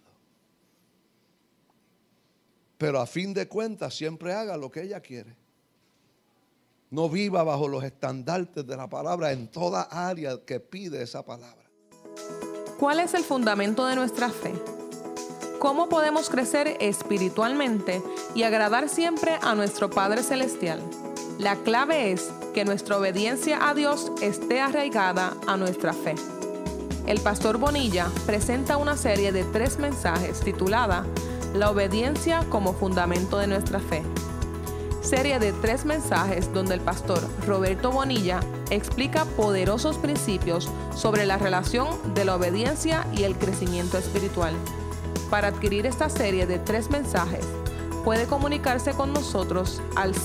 Pero a fin de cuentas siempre haga lo que ella quiere. No viva bajo los estandartes de la palabra en toda área que pide esa palabra. ¿Cuál es el fundamento de nuestra fe? ¿Cómo podemos crecer espiritualmente y agradar siempre a nuestro Padre Celestial? La clave es que nuestra obediencia a Dios esté arraigada a nuestra fe. El pastor Bonilla presenta una serie de 3 mensajes titulada La obediencia como fundamento de nuestra fe. Serie de 3 mensajes donde el pastor Roberto Bonilla explica poderosos principios sobre la relación de la obediencia y el crecimiento espiritual. Para adquirir esta serie de 3 mensajes, puede comunicarse con nosotros al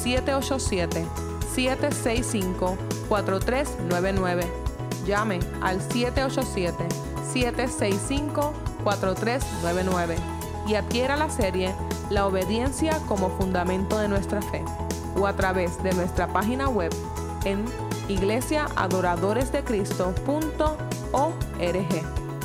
787-765-4399. Llame al 787-765-4399 y adquiera la serie La obediencia como fundamento de nuestra fe, o a través de nuestra página web en iglesiaadoradoresdecristo.org.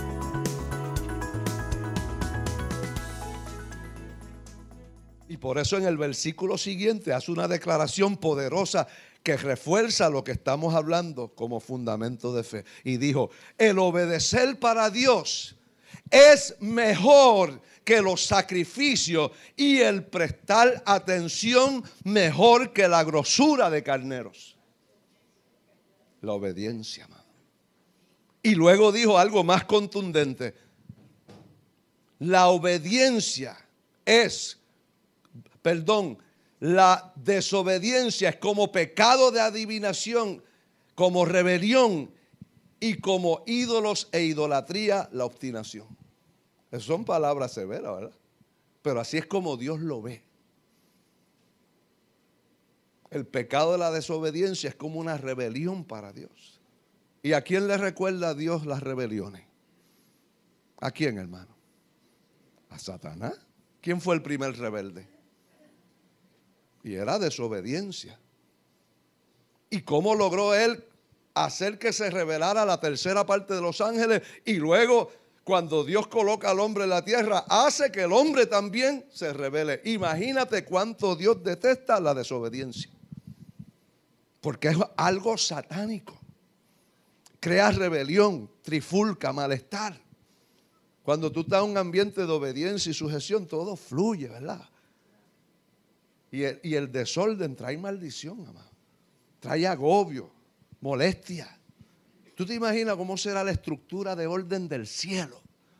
Y por eso en el versículo siguiente hace una declaración poderosa que refuerza lo que estamos hablando como fundamento de fe. Y dijo, el obedecer para Dios es mejor que los sacrificios y el prestar atención mejor que la grosura de carneros. La obediencia, amado. Y luego dijo algo más contundente. La obediencia la desobediencia es como pecado de adivinación, como rebelión y como ídolos e idolatría, la obstinación. Esas son palabras severas, ¿verdad? Pero así es como Dios lo ve. El pecado de la desobediencia es como una rebelión para Dios. ¿Y a quién le recuerda a Dios las rebeliones? ¿A quién, hermano? ¿A Satanás? ¿Quién fue el primer rebelde? Y era desobediencia. ¿Y cómo logró él hacer que se revelara la tercera parte de los ángeles? Y luego, cuando Dios coloca al hombre en la tierra, hace que el hombre también se revele. Imagínate cuánto Dios detesta la desobediencia. Porque es algo satánico. Crea rebelión, trifulca, malestar. Cuando tú estás en un ambiente de obediencia y sujeción, todo fluye, ¿verdad? Y el desorden trae maldición, amado. Trae agobio, molestia. ¿Tú te imaginas cómo será la estructura de orden del cielo?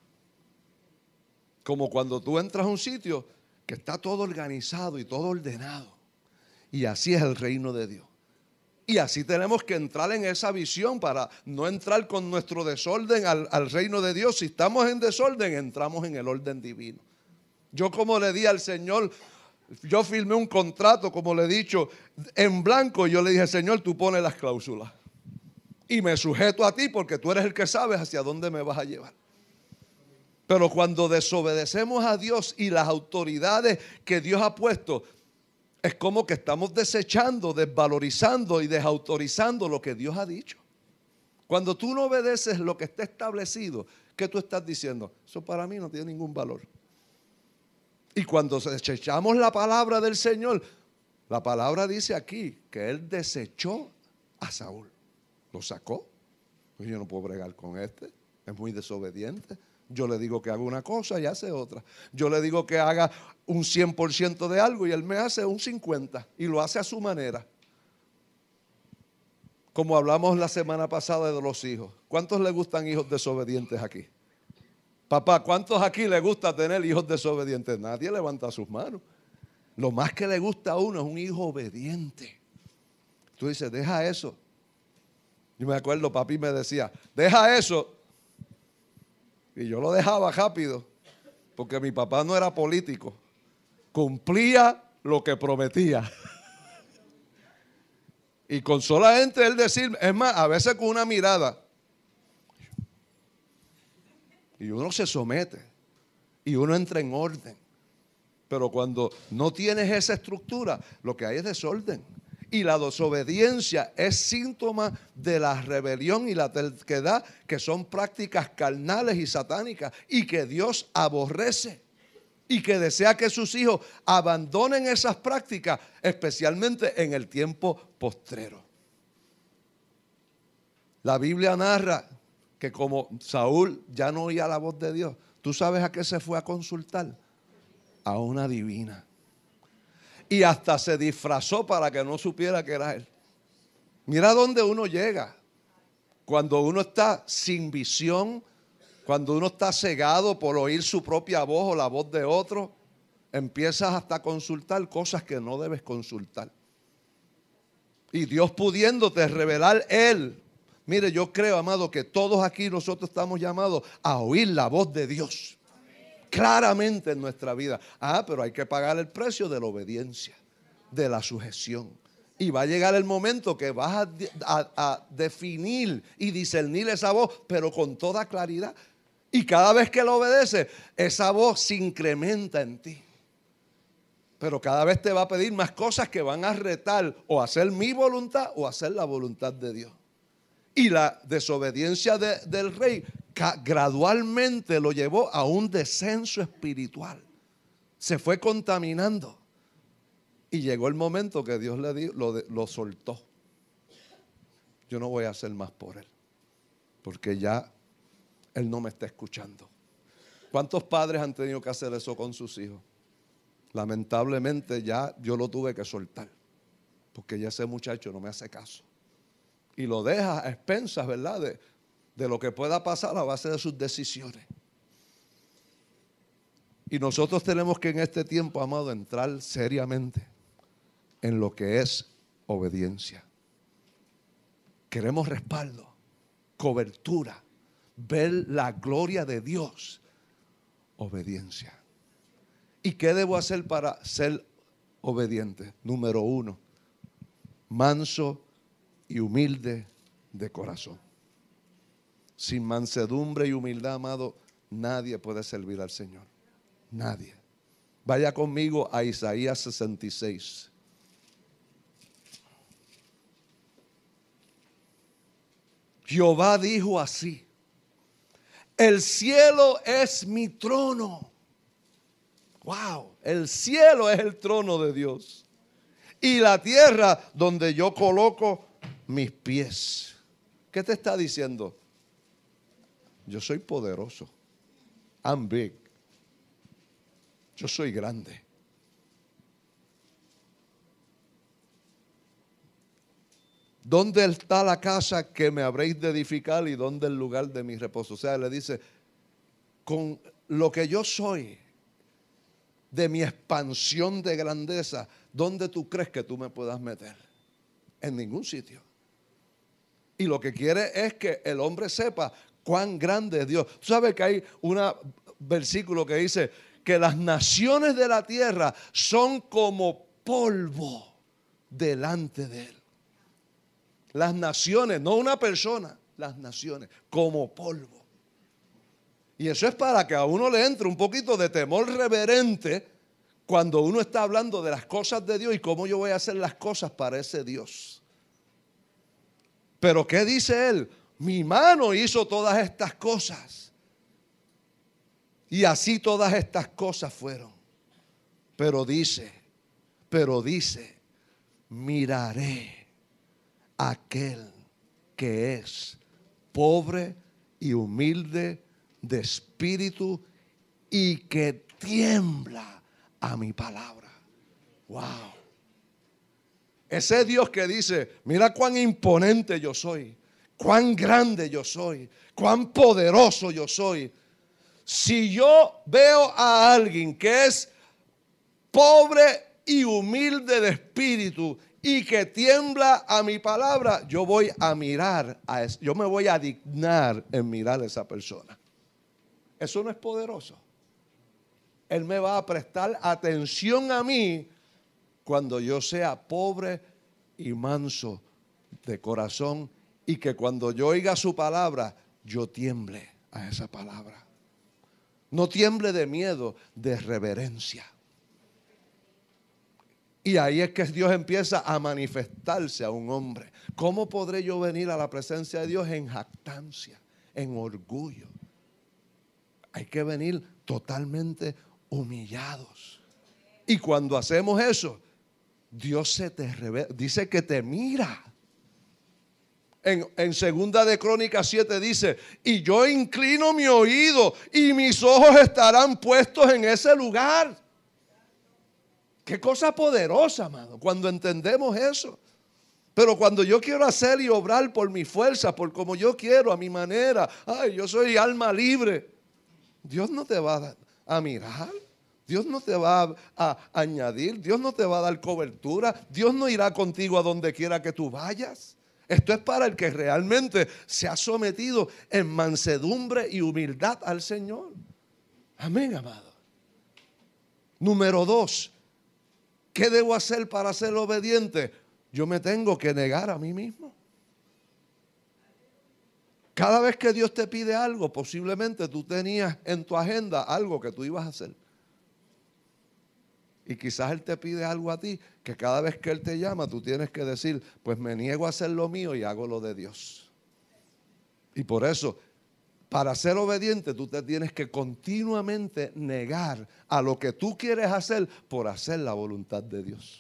Como cuando tú entras a un sitio que está todo organizado y todo ordenado. Y así es el reino de Dios. Y así tenemos que entrar en esa visión para no entrar con nuestro desorden al reino de Dios. Si estamos en desorden, entramos en el orden divino. Yo, como le di al Señor, yo firmé un contrato, como le he dicho, en blanco. Yo le dije, Señor, tú pones las cláusulas. Y me sujeto a ti porque tú eres el que sabes hacia dónde me vas a llevar. Pero cuando desobedecemos a Dios y las autoridades que Dios ha puesto, es como que estamos desechando, desvalorizando y desautorizando lo que Dios ha dicho. Cuando tú no obedeces lo que está establecido, ¿qué tú estás diciendo? Eso para mí no tiene ningún valor. Y cuando desechamos la palabra del Señor, la palabra dice aquí que Él desechó a Saúl. Lo sacó. Pues yo no puedo bregar con este. Es muy desobediente. Yo le digo que haga una cosa y hace otra. Yo le digo que haga un 100% de algo y él me hace un 50%. Y lo hace a su manera. Como hablamos la semana pasada de los hijos. ¿Cuántos le gustan hijos desobedientes aquí? Papá, ¿cuántos aquí le gusta tener hijos desobedientes? Nadie levanta sus manos. Lo más que le gusta a uno es un hijo obediente. Tú dices, deja eso. Yo me acuerdo, papi me decía, deja eso. Y yo lo dejaba rápido, porque mi papá no era político. Cumplía lo que prometía. Y con solamente él decir, es más, a veces con una mirada. Y uno se somete. Y uno entra en orden. Pero cuando no tienes esa estructura, lo que hay es desorden. Y la desobediencia es síntoma de la rebelión y la terquedad, que son prácticas carnales y satánicas y que Dios aborrece. y que desea que sus hijos abandonen esas prácticas, especialmente en el tiempo postrero. La Biblia narra que como Saúl ya no oía la voz de Dios, ¿tú sabes a qué se fue a consultar? A una divina. Y hasta se disfrazó para que no supiera que era él. Mira dónde uno llega. Cuando uno está sin visión, cuando uno está cegado por oír su propia voz o la voz de otro, empiezas hasta a consultar cosas que no debes consultar. Y Dios pudiéndote revelar Él. Mire, yo creo, amado, que todos aquí nosotros estamos llamados a oír la voz de Dios. Claramente en nuestra vida. Pero hay que pagar el precio de la obediencia, de la sujeción. Y va a llegar el momento que vas a definir y discernir esa voz, pero con toda claridad. Y cada vez que lo obedeces, esa voz se incrementa en ti. Pero cada vez te va a pedir más cosas que van a retar o hacer mi voluntad o hacer la voluntad de Dios. Y la desobediencia del rey gradualmente lo llevó a un descenso espiritual. Se fue contaminando. Y llegó el momento que Dios le dio, lo soltó. Yo no voy a hacer más por él, porque ya él no me está escuchando. ¿Cuántos padres han tenido que hacer eso con sus hijos? Lamentablemente ya yo lo tuve que soltar, porque ya ese muchacho no me hace caso. Y lo deja a expensas, ¿verdad? De lo que pueda pasar a base de sus decisiones. Y nosotros tenemos que en este tiempo, amado, entrar seriamente en lo que es obediencia. Queremos respaldo, cobertura, ver la gloria de Dios, obediencia. ¿Y qué debo hacer para ser obediente? Número 1, manso y humilde de corazón. Sin mansedumbre y humildad, amado, nadie puede servir al Señor. Nadie. Vaya conmigo a Isaías 66. Jehová dijo así: el cielo es mi trono. Wow, el cielo es el trono de Dios. Y la tierra donde yo coloco mis pies. ¿Qué te está diciendo? Yo soy poderoso. I'm big. Yo soy grande. ¿Dónde está la casa que me habréis de edificar y dónde el lugar de mi reposo? O sea, le dice, con lo que yo soy, de mi expansión de grandeza, ¿dónde tú crees que tú me puedas meter? En ningún sitio. Y lo que quiere es que el hombre sepa cuán grande es Dios. Tú sabes que hay un versículo que dice que las naciones de la tierra son como polvo delante de Él. Las naciones, no una persona, las naciones, como polvo. Y eso es para que a uno le entre un poquito de temor reverente cuando uno está hablando de las cosas de Dios y cómo yo voy a hacer las cosas para ese Dios. Pero ¿qué dice él? Mi mano hizo todas estas cosas. Y así todas estas cosas fueron. Pero dice, miraré a aquel que es pobre y humilde de espíritu y que tiembla a mi palabra. Wow. Ese Dios que dice, mira cuán imponente yo soy, cuán grande yo soy, cuán poderoso yo soy. Si yo veo a alguien que es pobre y humilde de espíritu y que tiembla a mi palabra, yo voy a mirar a eso, yo me voy a dignar en mirar a esa persona. Eso no es poderoso. Él me va a prestar atención a mí cuando yo sea pobre y manso de corazón y que cuando yo oiga su palabra, yo tiemble a esa palabra. No tiemble de miedo, de reverencia. Y ahí es que Dios empieza a manifestarse a un hombre. ¿Cómo podré yo venir a la presencia de Dios en jactancia, en orgullo? Hay que venir totalmente humillados. Y cuando hacemos eso, Dios se te revela, dice que te mira. En segunda de Crónicas 7 dice, y yo inclino mi oído y mis ojos estarán puestos en ese lugar. Qué cosa poderosa, amado, cuando entendemos eso. Pero cuando yo quiero hacer y obrar por mi fuerza, por como yo quiero, a mi manera, ay, yo soy alma libre, Dios no te va a mirar. Dios no te va a añadir, Dios no te va a dar cobertura, Dios no irá contigo a donde quiera que tú vayas. Esto es para el que realmente se ha sometido en mansedumbre y humildad al Señor. Amén, amado. Número 2, ¿qué debo hacer para ser obediente? Yo me tengo que negar a mí mismo. Cada vez que Dios te pide algo, posiblemente tú tenías en tu agenda algo que tú ibas a hacer. Y quizás Él te pide algo a ti, que cada vez que Él te llama, tú tienes que decir, pues me niego a hacer lo mío y hago lo de Dios. Y por eso, para ser obediente, tú te tienes que continuamente negar a lo que tú quieres hacer por hacer la voluntad de Dios.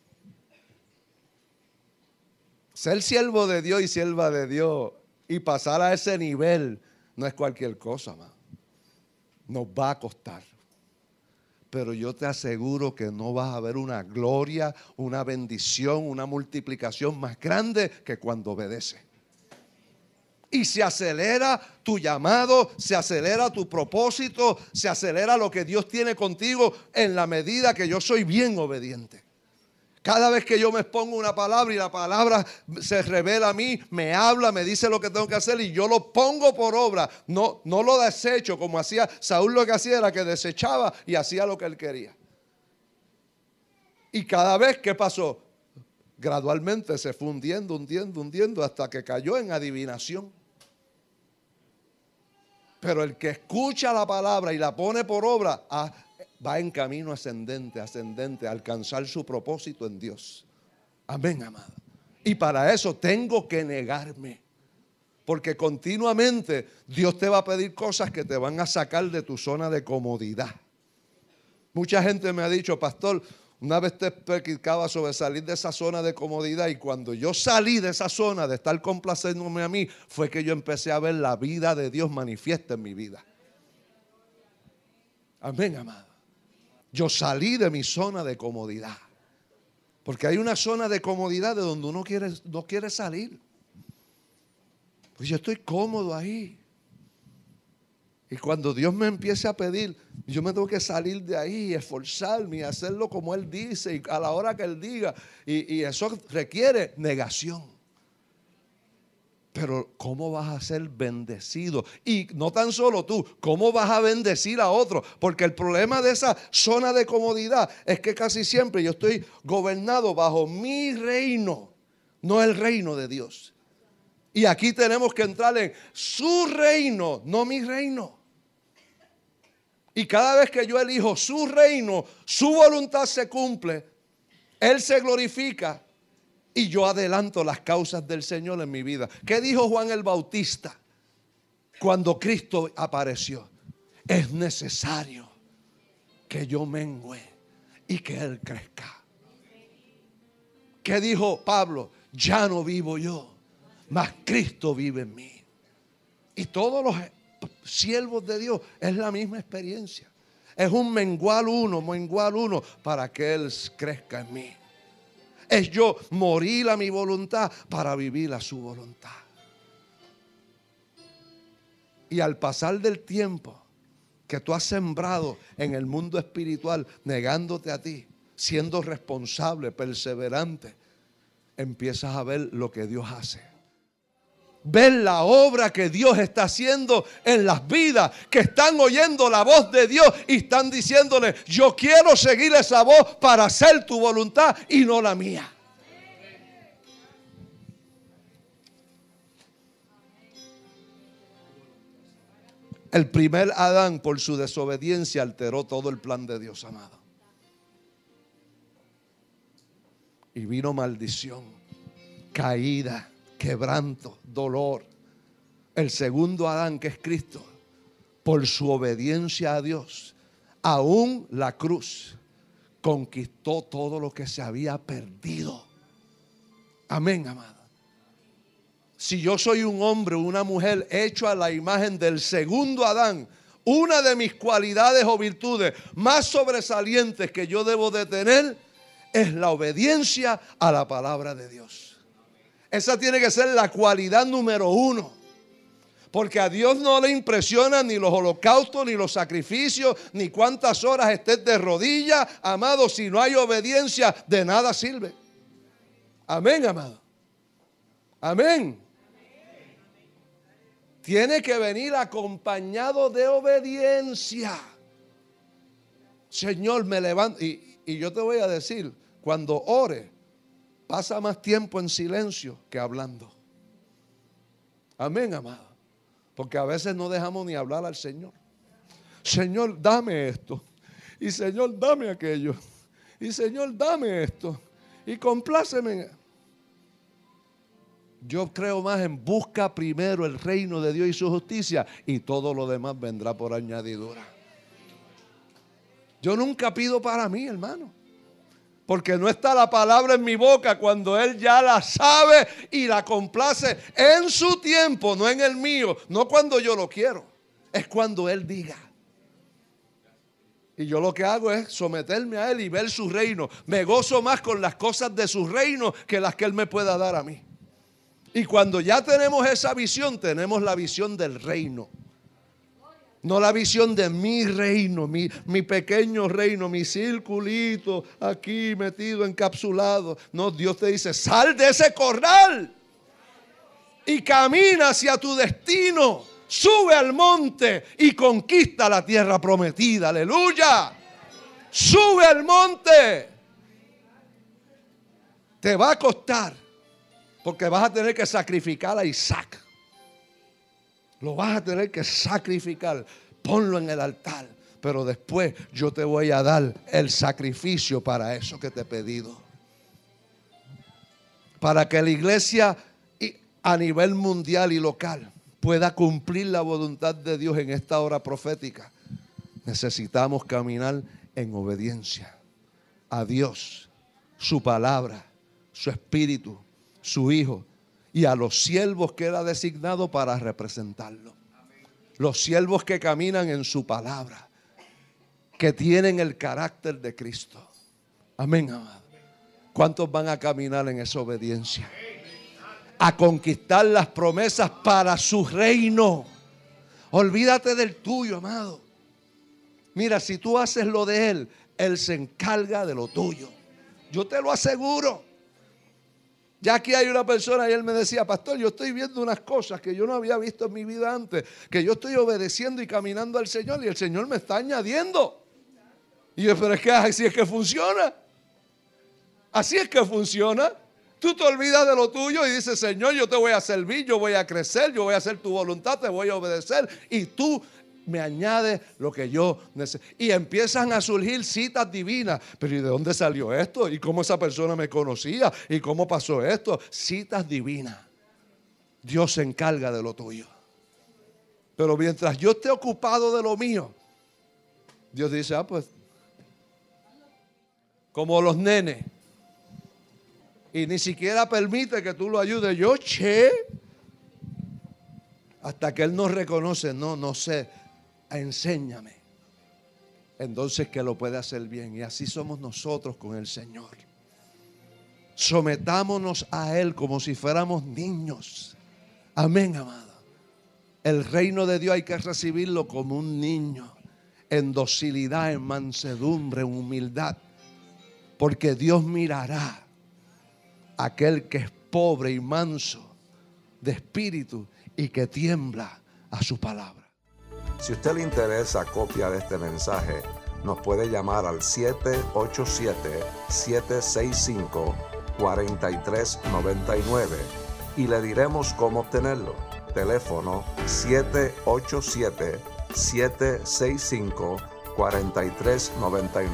Ser siervo de Dios y sierva de Dios y pasar a ese nivel no es cualquier cosa, más. Nos va a costar. Pero yo te aseguro que no vas a ver una gloria, una bendición, una multiplicación más grande que cuando obedeces. Y se acelera tu llamado, se acelera tu propósito, se acelera lo que Dios tiene contigo en la medida que yo soy bien obediente. Cada vez que yo me expongo una palabra y la palabra se revela a mí, me habla, me dice lo que tengo que hacer y yo lo pongo por obra. No lo desecho como hacía Saúl. Lo que hacía era que desechaba y hacía lo que él quería. Y cada vez, ¿qué pasó? Gradualmente se fue hundiendo hasta que cayó en adivinación. Pero el que escucha la palabra y la pone por obra, va en camino ascendente, a alcanzar su propósito en Dios. Amén, amado. Y para eso tengo que negarme. Porque continuamente Dios te va a pedir cosas que te van a sacar de tu zona de comodidad. Mucha gente me ha dicho, pastor, una vez te explicaba sobre salir de esa zona de comodidad, y cuando yo salí de esa zona de estar complaciéndome a mí, fue que yo empecé a ver la vida de Dios manifiesta en mi vida. Amén, amado. Yo salí de mi zona de comodidad. Porque hay una zona de comodidad de donde uno no quiere salir. Pues yo estoy cómodo ahí. Y cuando Dios me empiece a pedir, yo me tengo que salir de ahí, esforzarme y hacerlo como Él dice y a la hora que Él diga. Y eso requiere negación. Pero ¿cómo vas a ser bendecido? Y no tan solo tú, ¿cómo vas a bendecir a otros? Porque el problema de esa zona de comodidad es que casi siempre yo estoy gobernado bajo mi reino, no el reino de Dios. Y aquí tenemos que entrar en su reino, no mi reino. Y cada vez que yo elijo su reino, su voluntad se cumple, Él se glorifica. Y yo adelanto las causas del Señor en mi vida. ¿Qué dijo Juan el Bautista cuando Cristo apareció? Es necesario que yo mengüe y que Él crezca. ¿Qué dijo Pablo? Ya no vivo yo, mas Cristo vive en mí. Y todos los siervos de Dios es la misma experiencia. Es un menguar uno para que Él crezca en mí. Es yo morir a mi voluntad para vivir a su voluntad. Y al pasar del tiempo que tú has sembrado en el mundo espiritual, negándote a ti, siendo responsable, perseverante, empiezas a ver lo que Dios hace. Ver la obra que Dios está haciendo en las vidas que están oyendo la voz de Dios y están diciéndole, yo quiero seguir esa voz para hacer tu voluntad y no la mía. El primer Adán, por su desobediencia, alteró todo el plan de Dios, amado. Y vino maldición, caída, quebranto, dolor. El segundo Adán, que es Cristo, por su obediencia a Dios, Aún la cruz conquistó todo lo que se había perdido. Amén, amado. Si yo soy un hombre o una mujer hecho a la imagen del segundo Adán, una de mis cualidades o virtudes más sobresalientes que yo debo de tener es la obediencia a la palabra de Dios. Esa tiene que ser la cualidad número uno. Porque a Dios no le impresiona ni los holocaustos, ni los sacrificios, ni cuántas horas estés de rodillas. Amado, si no hay obediencia, de nada sirve. Amén, amado. Amén. Tiene que venir acompañado de obediencia. Señor, me levanto. Y yo te voy a decir, cuando ore, pasa más tiempo en silencio que hablando. Amén, amado. Porque a veces no dejamos ni hablar al Señor. Señor, dame esto. Y Señor, dame aquello. Y Señor, dame esto. Y compláceme. Yo creo más en busca primero el reino de Dios y su justicia, y todo lo demás vendrá por añadidura. Yo nunca pido para mí, hermano, porque no está la palabra en mi boca cuando Él ya la sabe y la complace en su tiempo, no en el mío, no cuando yo lo quiero, es cuando Él diga. Y yo lo que hago es someterme a Él y ver su reino. Me gozo más con las cosas de su reino que las que Él me pueda dar a mí. Y cuando ya tenemos esa visión, tenemos la visión del reino. No la visión de mi reino, mi pequeño reino, mi circulito aquí metido, encapsulado. No, Dios te dice, sal de ese corral y camina hacia tu destino. Sube al monte y conquista la tierra prometida. Aleluya. Sube al monte. Te va a costar, porque vas a tener que sacrificar a Isaac. Lo vas a tener que sacrificar. Ponlo en el altar. Pero después yo te voy a dar el sacrificio para eso que te he pedido. Para que la iglesia a nivel mundial y local pueda cumplir la voluntad de Dios en esta hora profética, necesitamos caminar en obediencia a Dios, su palabra, su espíritu, su Hijo y a los siervos que Él ha designado para representarlo. Los siervos que caminan en su palabra, que tienen el carácter de Cristo. Amén, amado. ¿Cuántos van a caminar en esa obediencia? A conquistar las promesas para su reino. Olvídate del tuyo, amado. Mira, si tú haces lo de Él, Él se encarga de lo tuyo. Yo te lo aseguro. Ya aquí hay una persona y él me decía, pastor, yo estoy viendo unas cosas que yo no había visto en mi vida antes, que yo estoy obedeciendo y caminando al Señor y el Señor me está añadiendo. Y yo, pero es que así es que funciona. Así es que funciona. Tú te olvidas de lo tuyo y dices, Señor, yo te voy a servir, yo voy a crecer, yo voy a hacer tu voluntad, te voy a obedecer. Y tú me añades lo que yo necesito. Y empiezan a surgir citas divinas. Pero ¿y de dónde salió esto? ¿Y cómo esa persona me conocía? ¿Y cómo pasó esto? Citas divinas. Dios se encarga de lo tuyo. Pero mientras yo esté ocupado de lo mío, Dios dice, pues, como los nenes. Y ni siquiera permite que tú lo ayudes. Yo, hasta que Él nos reconoce, no sé, enséñame. Entonces que lo puede hacer bien. Y así somos nosotros con el Señor. Sometámonos a Él como si fuéramos niños. Amén, amado. El reino de Dios hay que recibirlo como un niño, en docilidad, en mansedumbre, en humildad. Porque Dios mirará a aquel que es pobre y manso de espíritu y que tiembla a su palabra. Si a usted le interesa copia de este mensaje, nos puede llamar al 787-765-4399 y le diremos cómo obtenerlo. Teléfono 787-765-4399.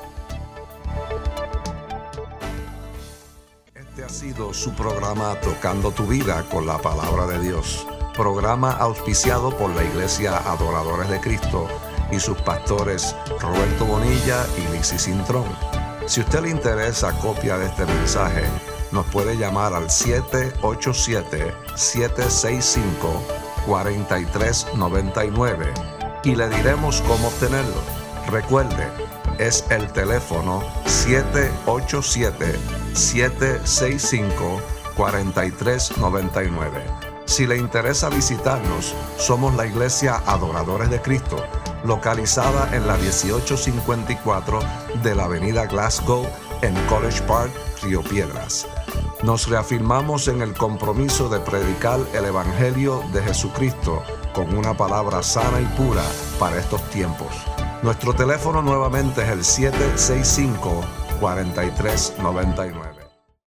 Este ha sido su programa Tocando tu Vida con la Palabra de Dios. Programa auspiciado por la Iglesia Adoradores de Cristo y sus pastores Roberto Bonilla y Lizzy Cintrón. Si a usted le interesa copia de este mensaje, nos puede llamar al 787-765-4399 y le diremos cómo obtenerlo. Recuerde, es el teléfono 787-765-4399. Si le interesa visitarnos, somos la Iglesia Adoradores de Cristo, localizada en la 1854 de la avenida Glasgow en College Park, Río Piedras. Nos reafirmamos en el compromiso de predicar el Evangelio de Jesucristo con una palabra sana y pura para estos tiempos. Nuestro teléfono nuevamente es el 765-4399.